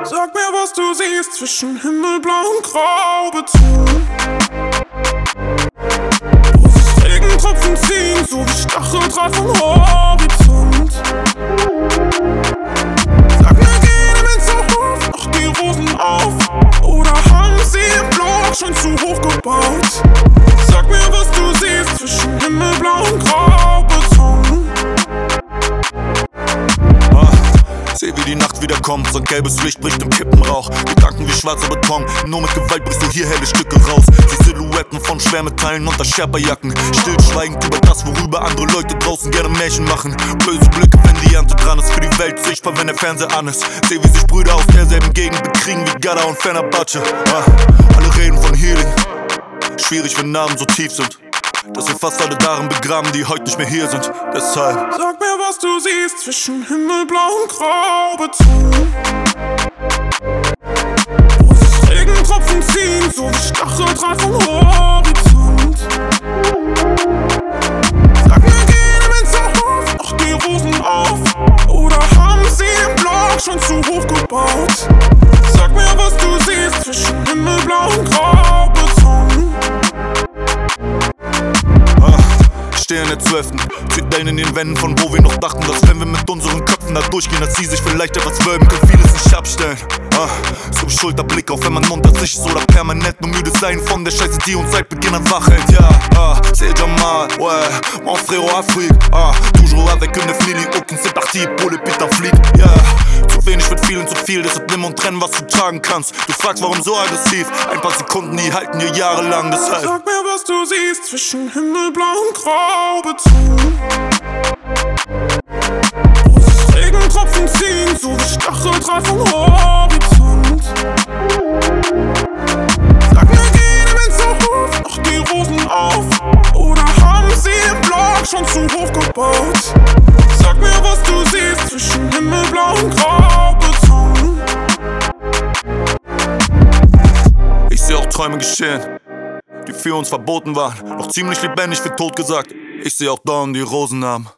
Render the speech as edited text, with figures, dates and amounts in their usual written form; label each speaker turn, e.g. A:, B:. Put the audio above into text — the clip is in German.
A: Sag mir, was du siehst zwischen Himmelblau und Graubeton. Wo sich Regentropfen ziehen, so wie Stacheldraht vom Horizont. Sag mir, gehen im Hinterhof noch die Rosen auf? Oder haben sie im Block schon zu hoch gebaut? Sag mir, was du siehst zwischen Himmelblau und Graubeton.
B: Seh wie die Nacht wiederkommt, so ein gelbes Licht bricht im Kippenrauch. Gedanken wie schwarzer Beton, nur mit Gewalt brichst du hier helle Stücke raus. Die Silhouetten von Schwermetallen unter Sherpa-Jacken, stillschweigend über das, worüber andere Leute draußen gerne Märchen machen. Böse Blicke, wenn die Ernte dran ist, für die Welt sichtbar, wenn der Fernseher an ist. Seh wie sich Brüder aus derselben Gegend bekriegen wie Gada und Fenerbahce. Alle reden von Healing, schwierig, wenn Namen so tief sind, dass wir fast alle darin begraben, die heute nicht mehr hier sind. Deshalb
A: sag mir, was du siehst zwischen Himmelblau und Graubeton. Wo sich Regentropfen ziehen, so wie Stacheldraht vom Horizont. Sag mir, gehen im Hinterhof noch die Rosen auf? Oder haben sie im Block schon zu hoch gebaut? Sag mir, was du siehst zwischen Himmelblau und Graubeton.
B: Steh in der 12. Zieht Dellen in den Wänden, von wo wir noch dachten, dass wenn wir mit unseren Köpfen da durchgehen, dass sie sich vielleicht etwas wölben, können vieles nicht abstellen. So Schulterblick, auch wenn man unter sich ist oder permanent nur müde sein von der Scheiße, die uns seit Beginn an wach hält. Ja, c'est Jamal, ouais, mon frérot Afrique. Toujours avec une famille, aucune c'est parti pour le putain flic. Ja, zu wenig wird vielen zu viel, deshalb nimm und trenn, was du tragen kannst. Du fragst, warum so aggressiv? Ein paar Sekunden, die halten dir jahrelang, deshalb
A: sag mir, was du siehst zwischen Himmelblau und Graubeton. Wo sich Regentropfen ziehen, so wie Stacheldraht vom Horizont. Sag mir, gehen im Hinterhof noch die Rosen auf? Oder haben sie im Block schon zu hoch gebaut? Sag mir, was du siehst zwischen Himmelblau und Graubeton.
B: Ich seh auch Träume geschehen, die für uns verboten waren, noch ziemlich lebendig für tot gesagt. Ich seh auch Dornen, die Rosen haben.